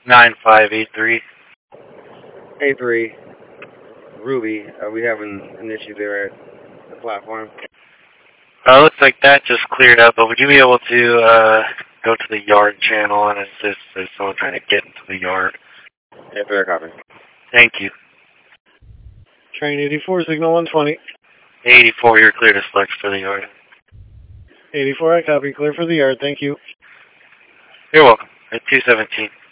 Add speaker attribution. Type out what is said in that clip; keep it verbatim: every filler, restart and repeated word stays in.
Speaker 1: nine five eight three.
Speaker 2: A three, Ruby, are we having an issue there at the platform?
Speaker 1: Uh, looks like that just cleared up, but would you be able to uh, go to the yard channel and assist? There's someone trying to get into the yard.
Speaker 2: Yeah, fair copy.
Speaker 1: Thank you.
Speaker 3: Train eighty-four, signal one twenty.
Speaker 1: eighty-four, you're clear to select for the yard.
Speaker 3: eighty-four, I copy. Clear for the yard. Thank you.
Speaker 1: You're welcome. At two seventeen.